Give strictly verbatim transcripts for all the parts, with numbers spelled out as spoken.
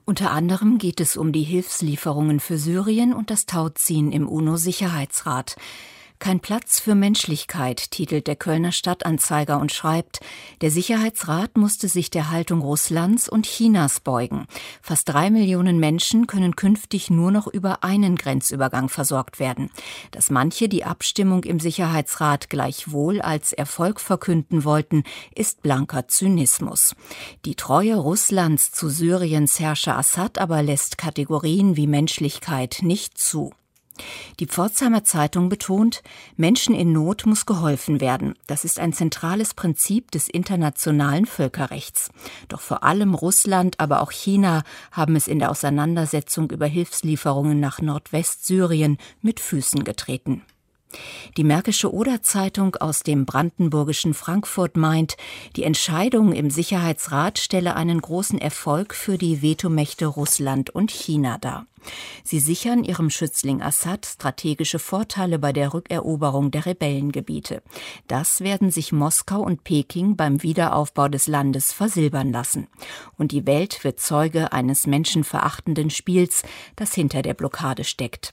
Unter anderem geht es um die Hilfslieferungen für Syrien und das Tauziehen im UNO-Sicherheitsrat. Kein Platz für Menschlichkeit, titelt der Kölner Stadtanzeiger und schreibt, der Sicherheitsrat musste sich der Haltung Russlands und Chinas beugen. Fast drei Millionen Menschen können künftig nur noch über einen Grenzübergang versorgt werden. Dass manche die Abstimmung im Sicherheitsrat gleichwohl als Erfolg verkünden wollten, ist blanker Zynismus. Die Treue Russlands zu Syriens Herrscher Assad aber lässt Kategorien wie Menschlichkeit nicht zu. Die Pforzheimer Zeitung betont, Menschen in Not muss geholfen werden. Das ist ein zentrales Prinzip des internationalen Völkerrechts. Doch vor allem Russland, aber auch China haben es in der Auseinandersetzung über Hilfslieferungen nach Nordwestsyrien mit Füßen getreten. Die Märkische Oder-Zeitung aus dem brandenburgischen Frankfurt meint, die Entscheidung im Sicherheitsrat stelle einen großen Erfolg für die Vetomächte Russland und China dar. Sie sichern ihrem Schützling Assad strategische Vorteile bei der Rückeroberung der Rebellengebiete. Das werden sich Moskau und Peking beim Wiederaufbau des Landes versilbern lassen. Und die Welt wird Zeuge eines menschenverachtenden Spiels, das hinter der Blockade steckt.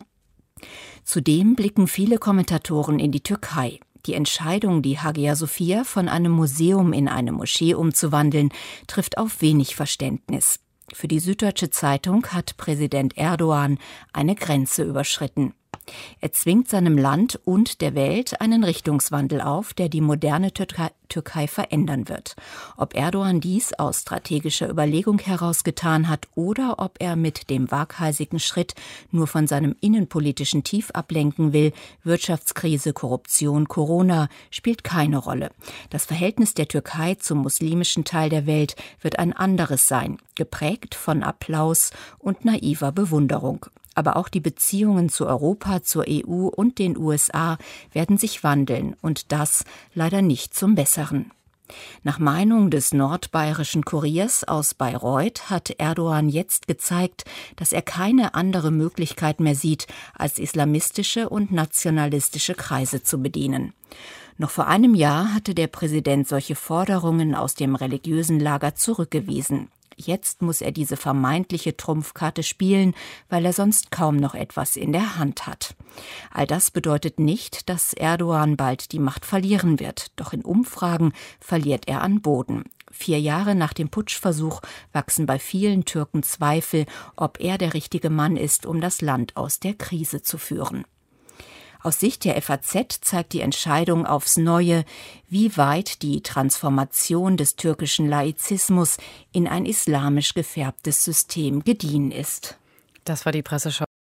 Zudem blicken viele Kommentatoren in die Türkei. Die Entscheidung, die Hagia Sophia von einem Museum in eine Moschee umzuwandeln, trifft auf wenig Verständnis. Für die Süddeutsche Zeitung hat Präsident Erdogan eine Grenze überschritten. Er zwingt seinem Land und der Welt einen Richtungswandel auf, der die moderne Türkei, Türkei verändern wird. Ob Erdogan dies aus strategischer Überlegung heraus getan hat oder ob er mit dem waghalsigen Schritt nur von seinem innenpolitischen Tief ablenken will, Wirtschaftskrise, Korruption, Corona, spielt keine Rolle. Das Verhältnis der Türkei zum muslimischen Teil der Welt wird ein anderes sein, geprägt von Applaus und naiver Bewunderung. Aber auch die Beziehungen zu Europa, zur E U und den U S A werden sich wandeln und das leider nicht zum Besseren. Nach Meinung des nordbayerischen Kuriers aus Bayreuth hat Erdogan jetzt gezeigt, dass er keine andere Möglichkeit mehr sieht, als islamistische und nationalistische Kreise zu bedienen. Noch vor einem Jahr hatte der Präsident solche Forderungen aus dem religiösen Lager zurückgewiesen. Jetzt muss er diese vermeintliche Trumpfkarte spielen, weil er sonst kaum noch etwas in der Hand hat. All das bedeutet nicht, dass Erdogan bald die Macht verlieren wird. Doch in Umfragen verliert er an Boden. Vier Jahre nach dem Putschversuch wachsen bei vielen Türken Zweifel, ob er der richtige Mann ist, um das Land aus der Krise zu führen. Aus Sicht der F A Z zeigt die Entscheidung aufs Neue, wie weit die Transformation des türkischen Laizismus in ein islamisch gefärbtes System gediehen ist. Das war die Presseschau.